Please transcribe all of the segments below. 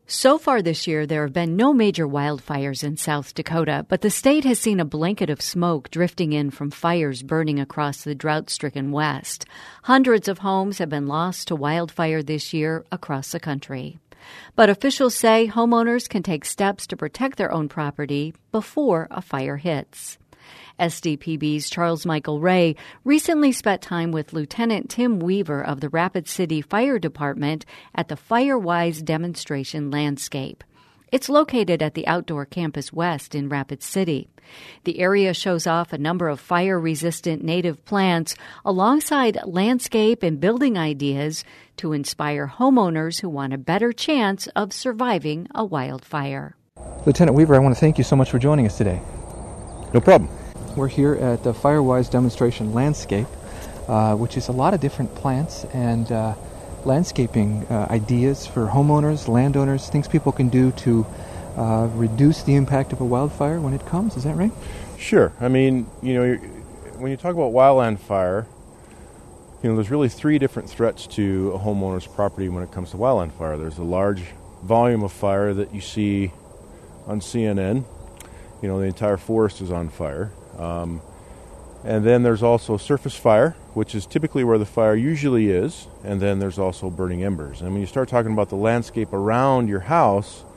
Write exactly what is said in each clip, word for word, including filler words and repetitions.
So far this year, there have been no major wildfires in South Dakota, but the state has seen a blanket of smoke drifting in from fires burning across the drought-stricken West. Hundreds of homes have been lost to wildfire this year across the country. But officials say homeowners can take steps to protect their own property before a fire hits. S D P B's Charles Michael Ray recently spent time with Lieutenant Tim Weaver of the Rapid City Fire Department at the FireWise demonstration landscape. It's located at the Outdoor Campus West in Rapid City. The area shows off a number of fire-resistant native plants alongside landscape and building ideas to inspire homeowners who want a better chance of surviving a wildfire. Lieutenant Weaver, I want to thank you so much for joining us today. No problem. We're here at the FireWise demonstration landscape, uh, which is a lot of different plants and uh, landscaping uh, ideas for homeowners, landowners, things people can do to uh, reduce the impact of a wildfire when it comes. Is that right? Sure. I mean, you know, when you talk about wildland fire, you know, there's really three different threats to a homeowner's property when it comes to wildland fire. There's a large volume of fire that you see on C N N. You know, the entire forest is on fire. Um, and then there's also surface fire, which is typically where the fire usually is, and then there's also burning embers. And when you start talking about the landscape around your house,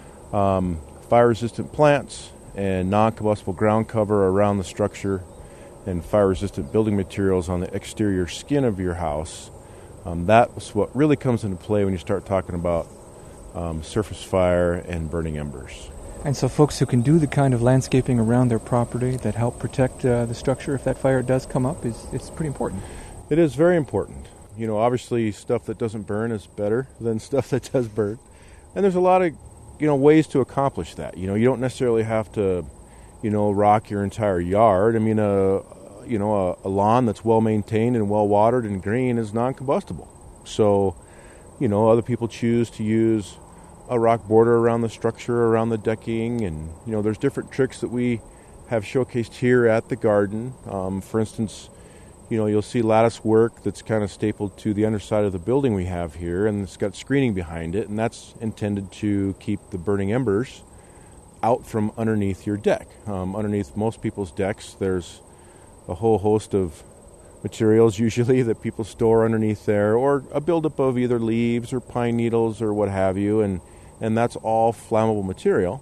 um, fire-resistant plants and non-combustible ground cover around the structure and fire-resistant building materials on the exterior skin of your house, um, that's what really comes into play when you start talking about um, surface fire and burning embers. And so folks who can do the kind of landscaping around their property that help protect uh, the structure if that fire does come up, is it's pretty important. It is very important. You know, obviously stuff that doesn't burn is better than stuff that does burn. And there's a lot of, you know, ways to accomplish that. You know, you don't necessarily have to, you know, rock your entire yard. I mean, a, you know, a, a lawn that's well maintained and well watered and green is non-combustible. So, you know, other people choose to use a rock border around the structure, around the decking, and you know there's different tricks that we have showcased here at the garden. Um, for instance, you know you'll see lattice work that's kind of stapled to the underside of the building we have here, and it's got screening behind it, and that's intended to keep the burning embers out from underneath your deck. Um, underneath most people's decks, there's a whole host of materials usually that people store underneath there, or a buildup of either leaves or pine needles or what have you, and and that's all flammable material.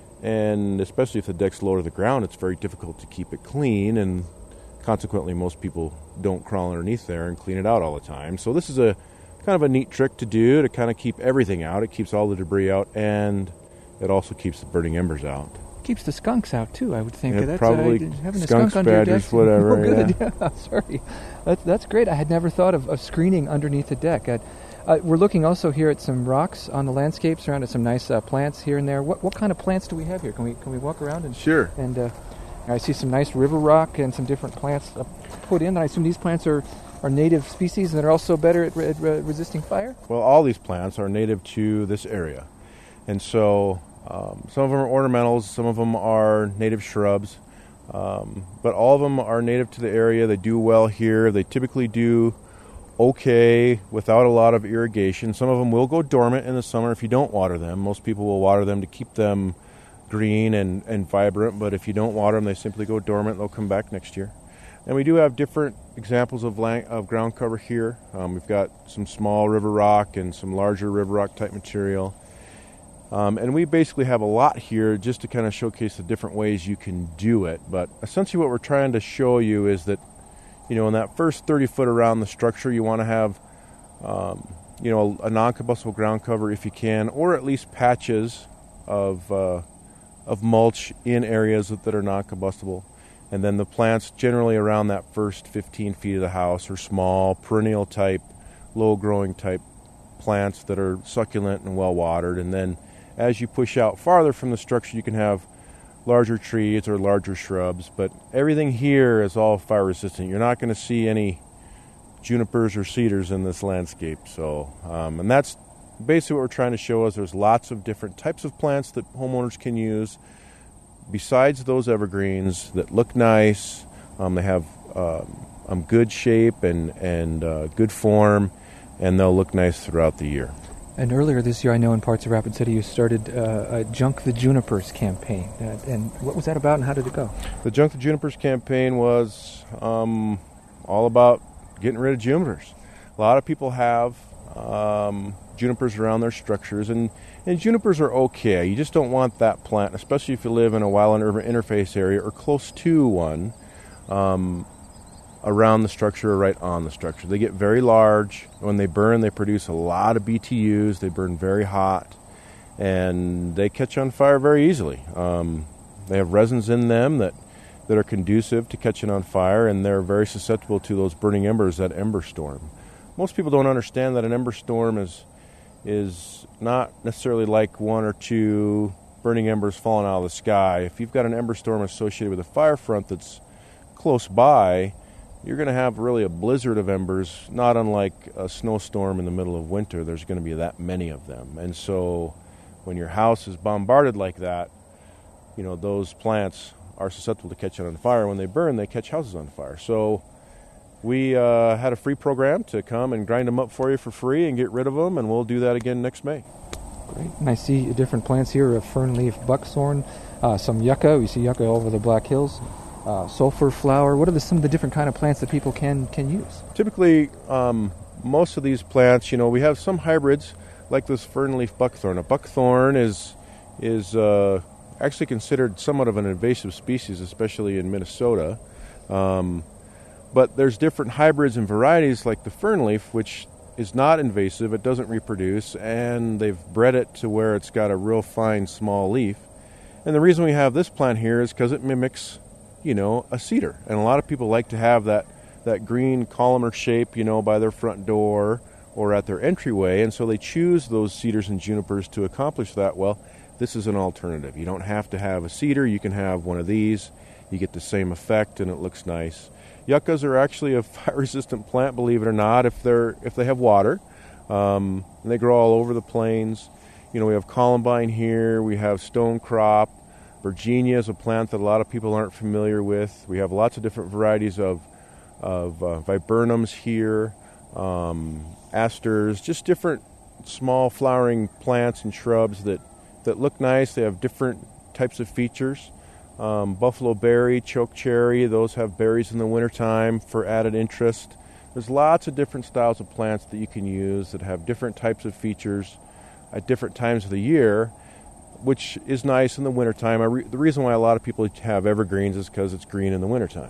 And especially if the deck's low to the ground, it's very difficult to keep it clean, and consequently most people don't crawl underneath there and clean it out all the time. So this is a kind of a neat trick to do to kind of keep everything out. It keeps all the debris out, and it also keeps the burning embers out. Keeps the skunks out too, I would think. Yeah, that's, probably uh, having a skunks, skunk under badgers, your deck. whatever. Oh, good. Yeah. Yeah, sorry. That's that's great. I had never thought of, of screening underneath the deck. Uh, uh, we're looking also here at some rocks on the landscape, surrounded some nice uh, plants here and there. What what kind of plants do we have here? Can we can we walk around and sure? And uh, I see some nice river rock and some different plants uh, put in. I assume these plants are, are native species and they're also better at, re- at re- resisting fire. Well, all these plants are native to this area, and so. Um, some of them are ornamentals, some of them are native shrubs, um, but all of them are native to the area. They do well here. They typically do okay without a lot of irrigation. Some of them will go dormant in the summer if you don't water them. Most people will water them to keep them green and, and vibrant, but if you don't water them, they simply go dormant. They'll come back next year. And we do have different examples of, lang- of ground cover here. Um, we've got some small river rock and some larger river rock type material. Um, and we basically have a lot here just to kind of showcase the different ways you can do it. But essentially what we're trying to show you is that, you know, in that first thirty foot around the structure, you want to have, um, you know, a, a non-combustible ground cover if you can, or at least patches of uh, of mulch in areas that, that are non-combustible. And then the plants generally around that first fifteen feet of the house are small, perennial type, low-growing type plants that are succulent and well-watered. And then as you push out farther from the structure, you can have larger trees or larger shrubs, but everything here is all fire resistant. You're not going to see any junipers or cedars in this landscape. So, um, and that's basically what we're trying to show us. There's lots of different types of plants that homeowners can use besides those evergreens that look nice. Um, they have um, um, good shape and, and uh, good form, and they'll look nice throughout the year. And earlier this year, I know in parts of Rapid City, you started uh, a Junk the Junipers campaign. Uh, and what was that about, and how did it go? The Junk the Junipers campaign was um, all about getting rid of junipers. A lot of people have um, junipers around their structures, and, and junipers are okay. You just don't want that plant, especially if you live in a wildland-urban interface area or close to one, um, around the structure or right on the structure. They get very large. When they burn, they produce a lot of B T Us. They burn very hot, and they catch on fire very easily. Um, they have resins in them that, that are conducive to catching on fire, and they're very susceptible to those burning embers, that ember storm. Most people don't understand that an ember storm is is not necessarily like one or two burning embers falling out of the sky. If you've got an ember storm associated with a fire front that's close by, you're going to have really a blizzard of embers, not unlike a snowstorm in the middle of winter. There's going to be that many of them. And so when your house is bombarded like that, you know, those plants are susceptible to catching on fire. When they burn, they catch houses on fire. So we uh, had a free program to come and grind them up for you for free and get rid of them, and we'll do that again next May. Great. And I see different plants here, a fern-leaf buckthorn, uh, some yucca. We see yucca all over the Black Hills. Uh, sulfur flower. What are the, some of the different kind of plants that people can can use? Typically, um, most of these plants, you know, we have some hybrids like this fern-leaf buckthorn. A buckthorn is is uh, actually considered somewhat of an invasive species, especially in Minnesota. Um, but there's different hybrids and varieties like the fernleaf, which is not invasive. It doesn't reproduce, and they've bred it to where it's got a real fine, small leaf. And the reason we have this plant here is because it mimics, you know, a cedar. And a lot of people like to have that, that green columnar shape, you know, by their front door or at their entryway. And so they choose those cedars and junipers to accomplish that. Well, this is an alternative. You don't have to have a cedar. You can have one of these. You get the same effect, and it looks nice. Yuccas are actually a fire-resistant plant, believe it or not, if they're if they have water. Um, and they grow all over the plains. You know, we have columbine here. We have stonecrop. Virginia is a plant that a lot of people aren't familiar with. We have lots of different varieties of, of uh, viburnums here, um, asters, just different small flowering plants and shrubs that, that look nice. They have different types of features. Um, buffalo berry, choke cherry, those have berries in the wintertime for added interest. There's lots of different styles of plants that you can use that have different types of features at different times of the year, which is nice in the wintertime. I re- the reason why a lot of people have evergreens is because it's green in the wintertime.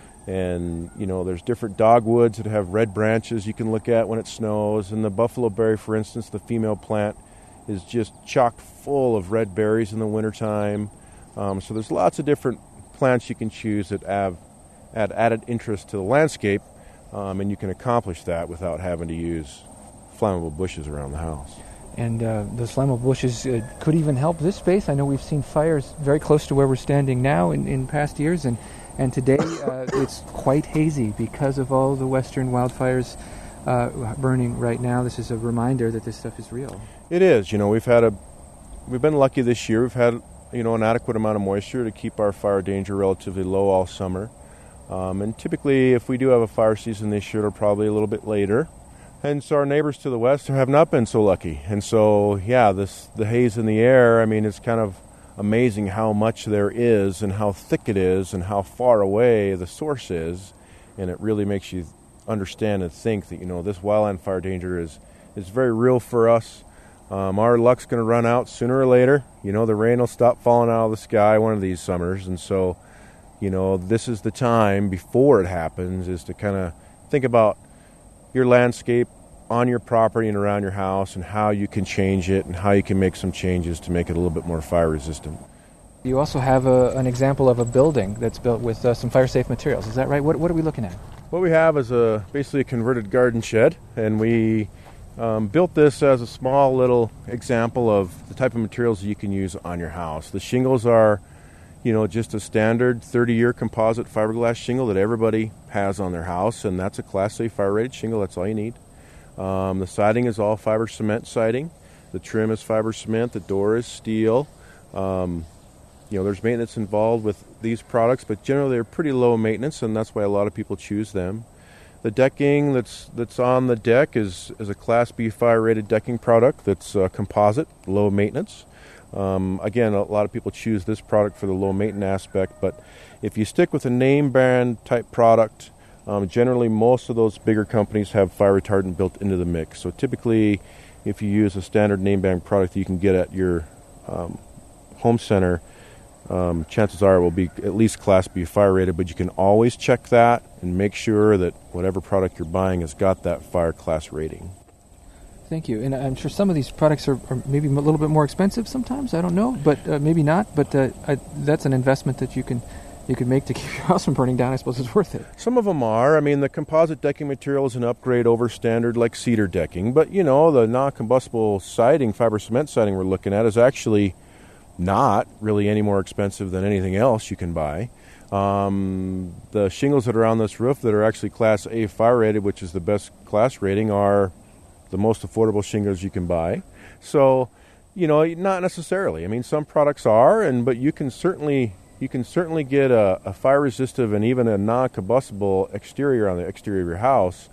And, you know, there's different dogwoods that have red branches you can look at when it snows. And the buffalo berry, for instance, the female plant, is just chock full of red berries in the wintertime. Um, so there's lots of different plants you can choose that have add added interest to the landscape, um, and you can accomplish that without having to use flammable bushes around the house. And uh, the flammable bushes uh, could even help this space. I know we've seen fires very close to where we're standing now in, in past years, and, and today uh, it's quite hazy because of all the western wildfires uh, burning right now. This is a reminder that this stuff is real. It is. You know, we've had a, we've been lucky this year. We've had, you know, an adequate amount of moisture to keep our fire danger relatively low all summer. Um, and typically, if we do have a fire season this year, it'll probably a little bit later. And so our neighbors to the west have not been so lucky. And so, yeah, this the haze in the air, I mean, it's kind of amazing how much there is and how thick it is and how far away the source is. And it really makes you understand and think that, you know, this wildland fire danger is, is very real for us. Um, our luck's going to run out sooner or later. You know, the rain will stop falling out of the sky one of these summers. And so, you know, this is the time before it happens is to kind of think about your landscape on your property and around your house and how you can change it and how you can make some changes to make it a little bit more fire resistant. You also have a, an example of a building that's built with uh, some fire-safe materials. Is that right? What, what are we looking at? What we have is a basically a converted garden shed, and we um, built this as a small little example of the type of materials you can use on your house. The shingles are, you know, just a standard thirty-year composite fiberglass shingle that everybody has on their house, and that's a Class A fire-rated shingle. That's all you need. Um, the siding is all fiber cement siding. The trim is fiber cement. The door is steel. Um, you know, there's maintenance involved with these products, but generally they're pretty low maintenance, and that's why a lot of people choose them. The decking that's that's on the deck is, is a Class B fire-rated decking product that's uh, composite, low maintenance. Um, again, a lot of people choose this product for the low maintenance aspect, but if you stick with a name brand type product, um, generally most of those bigger companies have fire retardant built into the mix. So typically, if you use a standard name brand product that you can get at your um, home center, um, chances are it will be at least Class B fire rated, but you can always check that and make sure that whatever product you're buying has got that fire class rating. Thank you. And I'm sure some of these products are, are maybe a little bit more expensive sometimes. I don't know, but uh, maybe not. But uh, I, that's an investment that you can you can make to keep your house from burning down. I suppose it's worth it. Some of them are. I mean, the composite decking material is an upgrade over standard like cedar decking. But, you know, the non-combustible siding, fiber cement siding we're looking at is actually not really any more expensive than anything else you can buy. Um, the shingles that are on this roof that are actually Class A fire rated, which is the best class rating, are the most affordable shingles you can buy. So, you know, not necessarily. I mean, some products are, and but you can certainly you can certainly get a, a fire resistive and even a non-combustible exterior on the exterior of your house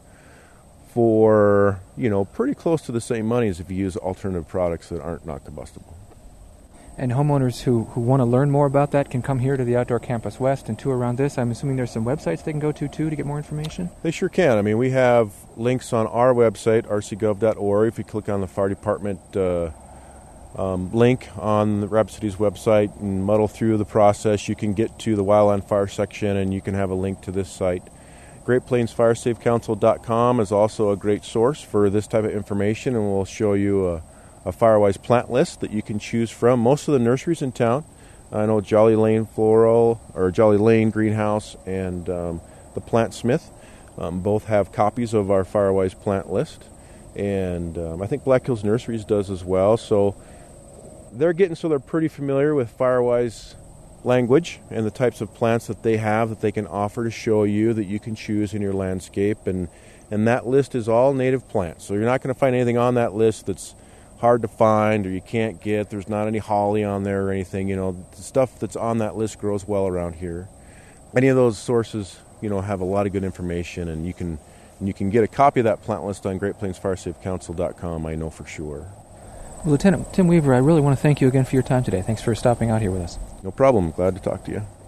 for, you know, pretty close to the same money as if you use alternative products that aren't not combustible. And homeowners who, who want to learn more about that can come here to the Outdoor Campus West and tour around this. I'm assuming there's some websites they can go to, too, to get more information? They sure can. I mean, we have links on our website, r c gov dot org. If you click on the fire department uh, um, link on the Rapid City's website and muddle through the process, you can get to the Wildland Fire section and you can have a link to this site. Great Plains Fire Safe Council dot com is also a great source for this type of information, and we'll show you a a Firewise plant list that you can choose from. Most of the nurseries in town, I know Jolly Lane Floral, or Jolly Lane Greenhouse, and um, the Plant Smith, um, both have copies of our Firewise plant list. And um, I think Black Hills Nurseries does as well. So they're getting so they're pretty familiar with Firewise language and the types of plants that they have that they can offer to show you that you can choose in your landscape. And, and that list is all native plants. So you're not going to find anything on that list that's hard to find or you can't get. There's not any holly on there or anything. You know, the stuff that's on that list grows well around here. Any of those sources, you know, have a lot of good information, and you can and you can get a copy of that plant list on Great Plains Fire Safe Council dot com, I know for sure. Well, Lieutenant Tim Weaver, I really want to thank you again for your time today. Thanks for stopping out here with us. No problem. Glad to talk to you.